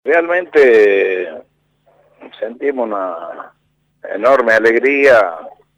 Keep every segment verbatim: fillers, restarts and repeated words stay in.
Realmente sentimos una enorme alegría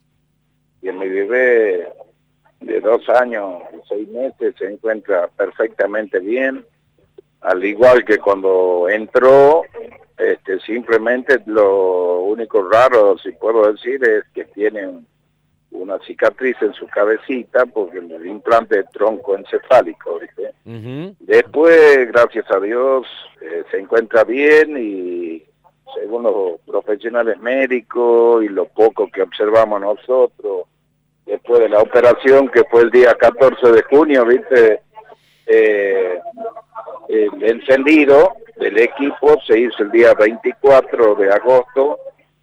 y mi bebé de dos años y seis meses se encuentra perfectamente bien, al igual que cuando entró. Este, simplemente lo único raro, si puedo decir, es que tiene una cicatriz en su cabecita porque el implante de tronco encefálico, ¿viste? Uh-huh. Después, gracias a Dios, eh, se encuentra bien y según los profesionales médicos y lo poco que observamos nosotros, después de la operación que fue el día catorce de junio, ¿viste? Eh, el encendido del equipo se hizo el día veinticuatro de agosto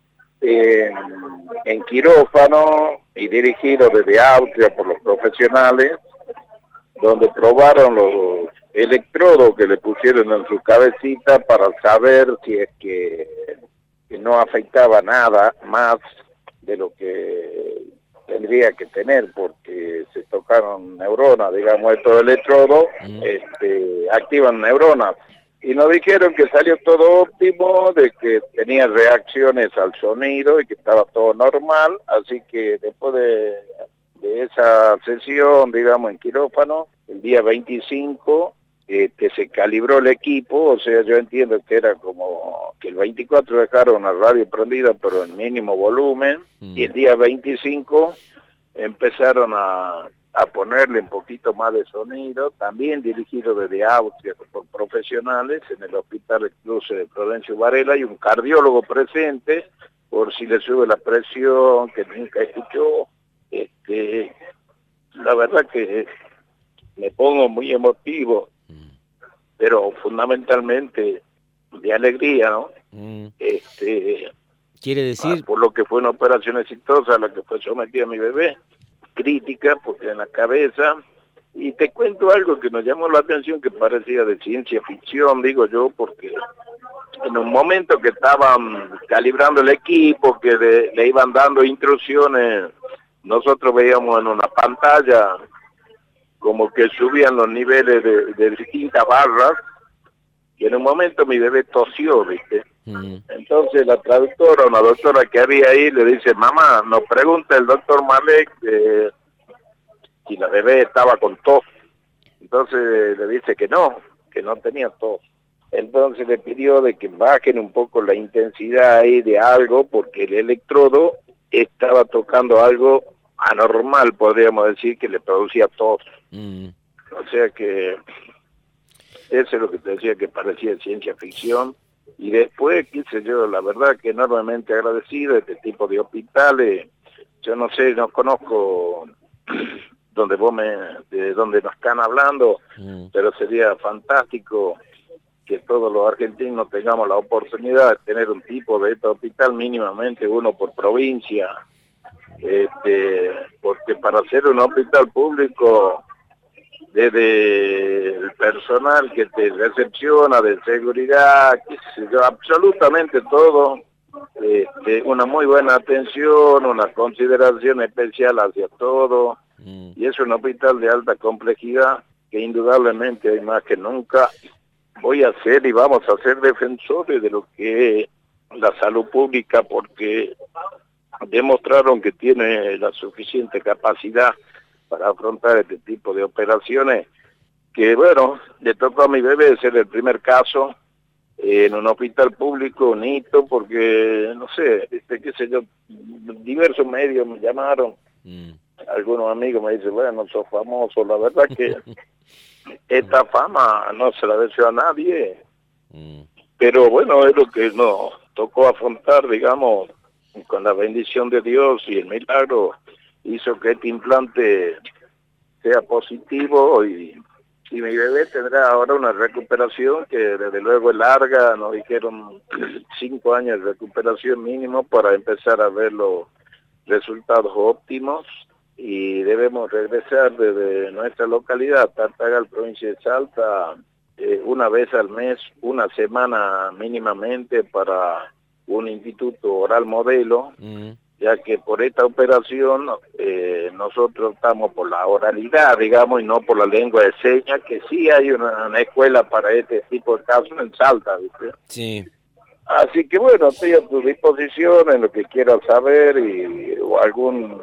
en, en quirófano y dirigido desde Austria por los profesionales, donde probaron los electrodos que le pusieron en su cabecita para saber si es que, que no afectaba nada más de lo que tendría que tener, porque se tocaron neuronas, digamos, estos electrodos mm. este, activan neuronas. Y nos dijeron que salió todo óptimo, de que tenía reacciones al sonido y que estaba todo normal, así que después de, de esa sesión, digamos, en quirófano, el día veinticinco, eh, que se calibró el equipo, o sea, yo entiendo que era como que el veinticuatro dejaron la radio prendida, pero en mínimo volumen, mm. y el día veinticinco empezaron a... a ponerle un poquito más de sonido, también dirigido desde Austria por profesionales en el Hospital Cruce de Florencio Varela, y un cardiólogo presente por si le sube la presión, que nunca escuchó. Este, la verdad que me pongo muy emotivo, pero fundamentalmente de alegría, ¿no? Mm. Este, ¿Quiere decir? Por lo que fue una operación exitosa a la que fue sometida mi bebé, crítica porque en la cabeza, y te cuento algo que nos llamó la atención, que parecía de ciencia ficción, digo yo, porque en un momento que estaban calibrando el equipo, que de, le iban dando instrucciones, nosotros veíamos en una pantalla como que subían los niveles de, de distintas barras, y en un momento mi bebé tosió, ¿viste? Mm. Entonces la traductora, una doctora que había ahí, le dice: mamá, nos pregunta el doctor Malek eh, si la bebé estaba con tos. Entonces le dice que no, que no tenía tos. Entonces le pidió de que bajen un poco la intensidad ahí de algo, porque el electrodo estaba tocando algo anormal, podríamos decir, que le producía tos. Mm. O sea que eso es lo que te decía, que parecía ciencia ficción. Y después, qué sé yo, la verdad que enormemente agradecido de este tipo de hospitales. Yo no sé, no conozco donde vos me, de donde nos están hablando, mm. pero sería fantástico que todos los argentinos tengamos la oportunidad de tener un tipo de este hospital, mínimamente uno por provincia, este, porque para hacer un hospital público, desde el personal que te recepciona, de seguridad, qué sé yo, absolutamente todo, este, una muy buena atención, una consideración especial hacia todo, mm. y es un hospital de alta complejidad que indudablemente hoy más que nunca voy a ser y vamos a ser defensores de lo que es la salud pública, porque demostraron que tiene la suficiente capacidad para afrontar este tipo de operaciones, que bueno, le tocó a mi bebé ser el primer caso eh, en un hospital público, un hito, porque, no sé, este, qué sé yo, diversos medios me llamaron, mm. algunos amigos me dicen, bueno, sos famoso, la verdad que esta fama no se la deseo a nadie, mm. pero bueno, es lo que nos tocó afrontar, digamos, con la bendición de Dios y el milagro hizo que este implante sea positivo, y, y mi bebé tendrá ahora una recuperación que desde luego es larga. Nos dijeron cinco años de recuperación mínimo para empezar a ver los resultados óptimos, y debemos regresar desde nuestra localidad, Tartagal, provincia de Salta, eh, una vez al mes, una semana mínimamente, para un instituto oral modelo, mm. ya que por esta operación eh, nosotros estamos por la oralidad, digamos, y no por la lengua de señas, que sí hay una, una escuela para este tipo de casos en Salta, ¿viste? Sí. Así que bueno, estoy a tu disposición en lo que quieras saber y o algún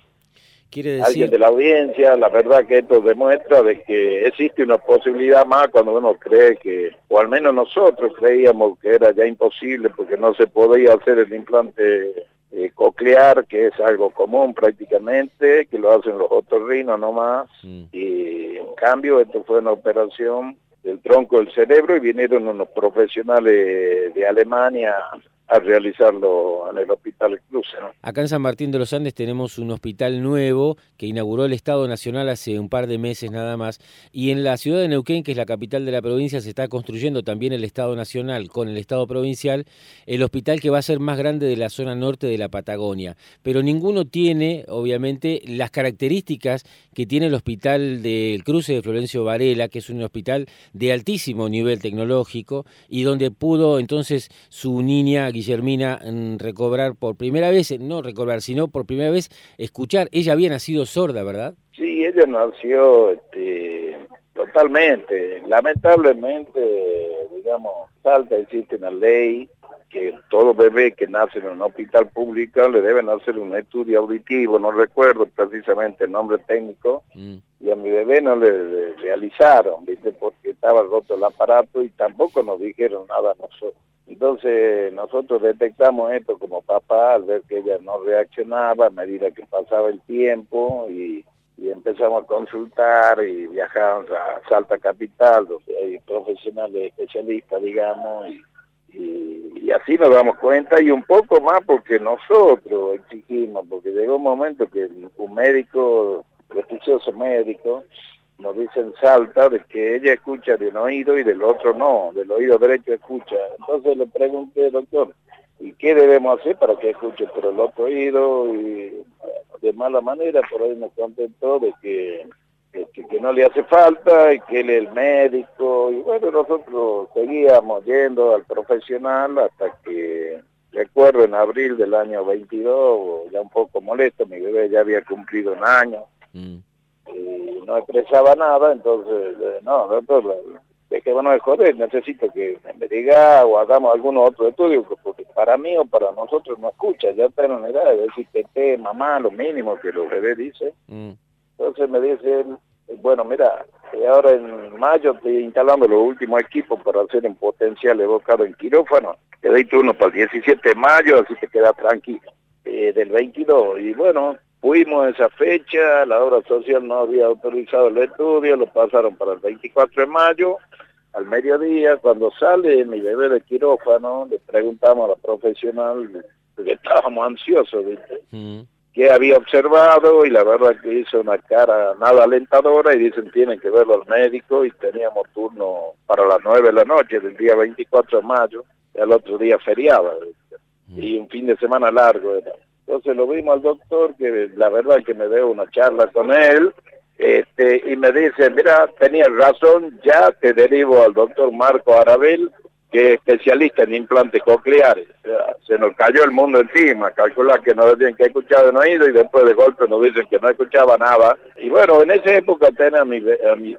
Quiere alguien decir, de la audiencia. La verdad que esto demuestra de que existe una posibilidad más cuando uno cree que, o al menos nosotros creíamos que era ya imposible porque no se podía hacer el implante eh, coclear, que es algo común prácticamente, que lo hacen los otorrinos nomás, mm. y en cambio esto fue una operación del tronco del cerebro y vinieron unos profesionales de Alemania a realizarlo en el Hospital Cruce, ¿no? Acá en San Martín de los Andes tenemos un hospital nuevo que inauguró el Estado Nacional hace un par de meses nada más, y en la ciudad de Neuquén, que es la capital de la provincia, se está construyendo también el Estado Nacional con el Estado Provincial, el hospital que va a ser más grande de la zona norte de la Patagonia, pero ninguno tiene, obviamente, las características que tiene el Hospital del Cruce de Florencio Varela, que es un hospital de altísimo nivel tecnológico y donde pudo entonces su niña Guillermina recobrar por primera vez, no recobrar, sino por primera vez escuchar. Ella había nacido sorda, ¿verdad? Sí, ella nació este, totalmente. Lamentablemente, digamos, Salta existe una ley que todo bebé que nace en un hospital público le deben hacer un estudio auditivo, no recuerdo precisamente el nombre técnico, mm. y a mi bebé no le, le realizaron, ¿viste? Porque estaba roto el aparato y tampoco nos dijeron nada a nosotros. Entonces nosotros detectamos esto como papá al ver que ella no reaccionaba a medida que pasaba el tiempo y, y empezamos a consultar y viajamos a Salta Capital, donde hay profesionales especialistas, digamos, y, y, y así nos damos cuenta y un poco más porque nosotros exigimos, porque llegó un momento que un médico, prestigioso médico, nos dice en Salta de que ella escucha de un oído y del otro no, del oído derecho escucha. Entonces le pregunté, doctor, ¿y qué debemos hacer para que escuche por el otro oído? Y de mala manera por ahí nos contestó de que, de que, que no le hace falta y que él es el médico. Y bueno, nosotros seguíamos yendo al profesional hasta que, recuerdo en abril del año veintidós, ya un poco molesto, mi bebé ya había cumplido un año. Mm. Y no expresaba nada, entonces, no, doctor, dejémonos de joder, necesito que me diga o hagamos algún otro estudio, porque para mí o para nosotros no escucha, ya está en una edad de decir tete, mamá, lo mínimo que los bebés dicen. Mm. Entonces me dice, bueno, mira, ahora en mayo estoy instalando los últimos equipos para hacer un potencial evocado en quirófano, te doy turno para el diecisiete de mayo, así te quedas tranquilo, eh, del veintidós, y bueno, fuimos a esa fecha, la obra social no había autorizado el estudio, lo pasaron para el veinticuatro de mayo, al mediodía, cuando sale mi bebé de quirófano, le preguntamos a la profesional, porque estábamos ansiosos, ¿viste? Mm. qué había observado, y la verdad que hizo una cara nada alentadora, y dicen, tienen que verlo al médico, y teníamos turno para las nueve de la noche del día veinticuatro de mayo, y al otro día feriado, ¿viste? Mm. Y un fin de semana largo era. Entonces lo vimos al doctor, que la verdad que me dio una charla con él, este, y me dice, mira, tenías razón, ya te derivo al doctor Marco Arabel, que es especialista en implantes cocleares. O sea, se nos cayó el mundo encima, calcular que no decían que escuchaba en oído y después de golpe nos dicen que no escuchaba nada. Y bueno, en esa época tenía a mi, a mi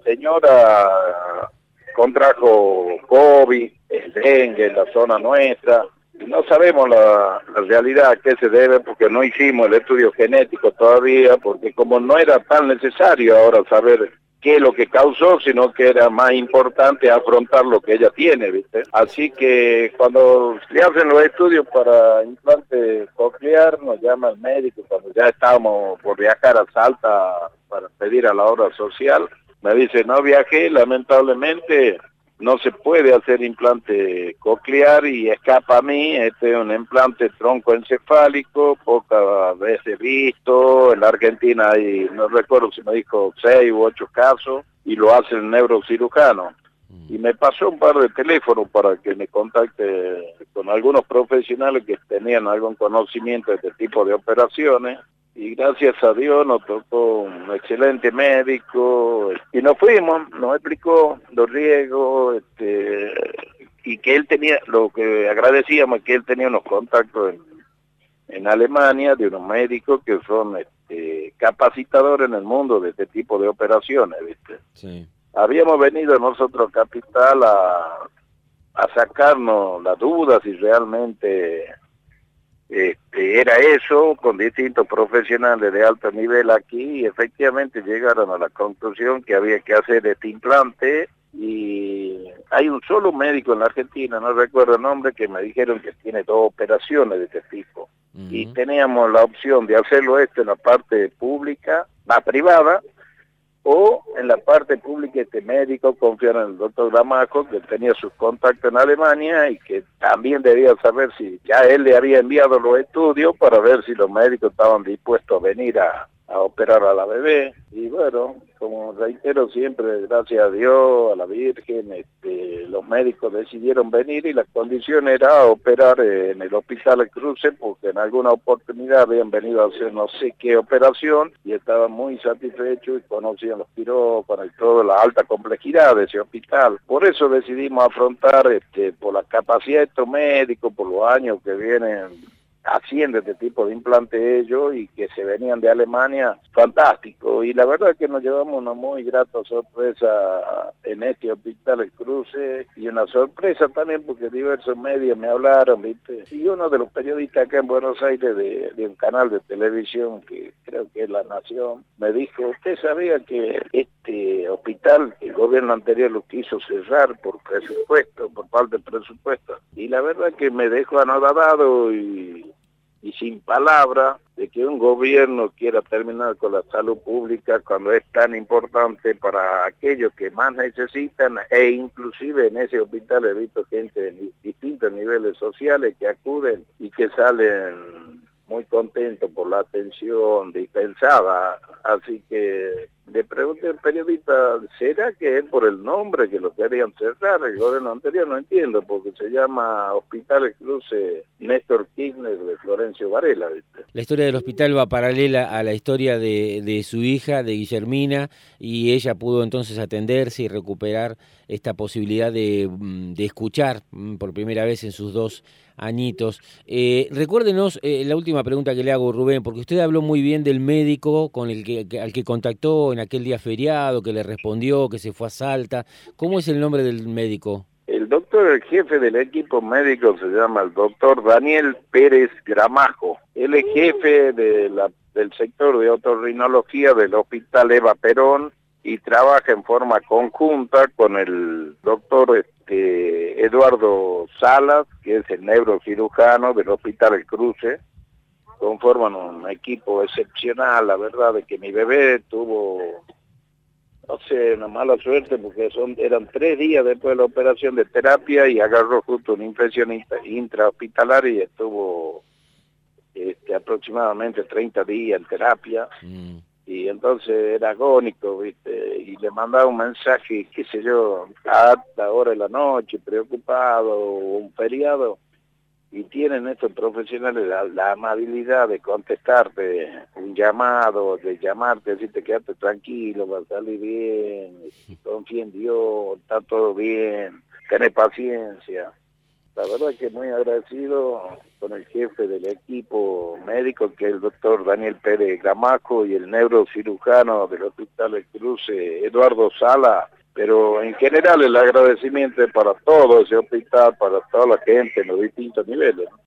señora, contrajo COVID, el dengue en la zona nuestra. No sabemos la, la realidad a qué se debe, porque no hicimos el estudio genético todavía, porque como no era tan necesario ahora saber qué es lo que causó, sino que era más importante afrontar lo que ella tiene, ¿viste? Así que cuando le hacen los estudios para implante coclear, nos llama el médico, cuando ya estábamos por viajar a Salta para pedir a la obra social, me dice, no viajé, lamentablemente no se puede hacer implante coclear y escapa a mí, este es un implante troncoencefálico, pocas veces visto, en la Argentina hay, no recuerdo si me dijo seis u ocho casos, y lo hace el neurocirujano. Y me pasó un par de teléfonos para que me contacte con algunos profesionales que tenían algún conocimiento de este tipo de operaciones, y gracias a Dios nos tocó un excelente médico, y nos fuimos, nos explicó los riesgos, este, y que él tenía, lo que agradecíamos es que él tenía unos contactos en, en Alemania de unos médicos que son este, capacitadores en el mundo de este tipo de operaciones, ¿viste? Sí. Habíamos venido nosotros a Capital a, a sacarnos la duda si realmente este, era eso, con distintos profesionales de alto nivel aquí, y efectivamente llegaron a la conclusión que había que hacer este implante. Y hay un solo médico en la Argentina, no recuerdo el nombre, que me dijeron que tiene dos operaciones de este tipo. Uh-huh. Y teníamos la opción de hacerlo esto en la parte pública, la privada, o en la parte pública este médico confiar en el doctor Gramajo, que tenía sus contactos en Alemania y que también debía saber si ya él le había enviado los estudios para ver si los médicos estaban dispuestos a venir a, a operar a la bebé. Y bueno, como reitero siempre, gracias a Dios, a la Virgen, este, los médicos decidieron venir y la condición era operar en el Hospital El Cruce, porque en alguna oportunidad habían venido a hacer no sé qué operación y estaban muy satisfechos y conocían los quirófanos y toda la alta complejidad de ese hospital. Por eso decidimos afrontar, este, por la capacidad de estos médicos, por los años que vienen haciendo este tipo de implantes ellos y que se venían de Alemania, fantástico. Y la verdad es que nos llevamos una muy grata sorpresa en este Hospital El Cruce, y una sorpresa también porque diversos medios me hablaron, ¿viste? Y uno de los periodistas acá en Buenos Aires de, de un canal de televisión que creo que es La Nación, me dijo, ¿usted sabía que este hospital, el gobierno anterior lo quiso cerrar por presupuesto, por falta de presupuesto? Y la verdad que me dejó anodadado y y sin palabra de que un gobierno quiera terminar con la salud pública cuando es tan importante para aquellos que más necesitan, e inclusive en ese hospital he visto gente de distintos niveles sociales que acuden y que salen muy contentos por la atención dispensada. Así que le pregunté al periodista, ¿será que es por el nombre que lo querían cerrar el gobierno anterior? No entiendo, porque se llama Hospital El Cruce Néstor Kirchner de Florencio Varela, ¿viste? La historia del hospital va paralela a la historia de, de su hija, de Guillermina, y ella pudo entonces atenderse y recuperar esta posibilidad de, de escuchar por primera vez en sus dos añitos. Eh, recuérdenos eh, la última pregunta que le hago, Rubén, porque usted habló muy bien del médico con el que, que al que contactó en aquel día feriado, que le respondió, que se fue a Salta. ¿Cómo es el nombre del médico? El doctor, el jefe del equipo médico, se llama el doctor Daniel Pérez Gramajo. Él es jefe de la, del sector de otorrinología del Hospital Eva Perón y trabaja en forma conjunta con el doctor este, Eduardo Salas, que es el neurocirujano del Hospital El Cruce. Conforman un equipo excepcional. La verdad de que mi bebé tuvo, no sé, una mala suerte porque son eran tres días después de la operación de terapia y agarró justo una infección intrahospitalaria y estuvo este, aproximadamente treinta días en terapia. Mm. Y entonces era agónico, ¿viste? Y le mandaba un mensaje, qué sé yo, a alta hora de la noche, preocupado, un feriado. Y tienen estos profesionales la, la amabilidad de contestarte un llamado, de llamarte, decirte quédate tranquilo, va a salir bien, confía en Dios, está todo bien, tenés paciencia. La verdad es que muy agradecido con el jefe del equipo médico, que es el doctor Daniel Pérez Gramajo, y el neurocirujano del Hospital El Cruce, Eduardo Sala. Pero en general el agradecimiento es para todo ese hospital, para toda la gente en los distintos niveles.